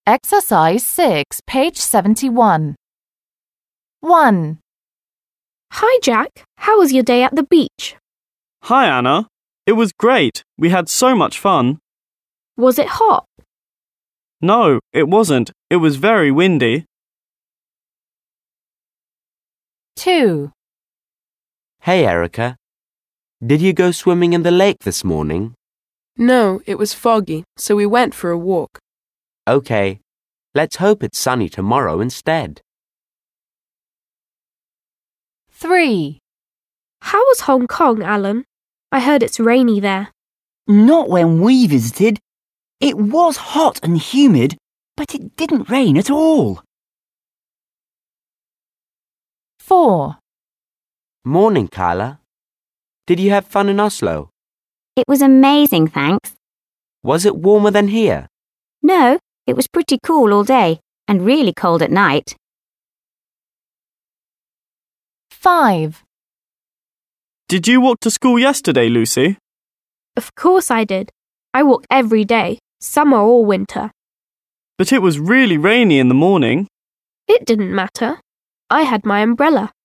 Exercise 6, page 71. 1. Hi, Jack. How was your day at the beach? Hi, Anna. It was great. We had so much fun. Was it hot? No, it wasn't. It was very windy. 2. Hey, Erica. Did you go swimming in the lake this morning? No, it was foggy, so we went for a walk. Okay. Let's hope it's sunny tomorrow instead. 3. How was Hong Kong, Alan? I heard it's rainy there. Not when we visited. It was hot and humid, but it didn't rain at all. 4. Morning, Kyla. Did you have fun in Oslo? It was amazing, thanks. Was it warmer than here? No, it was pretty cool all day and really cold at night. 5. Did you walk to school yesterday, Lucy? Of course I did. I walk every day, summer or winter. But it was really rainy in the morning. It didn't matter. I had my umbrella.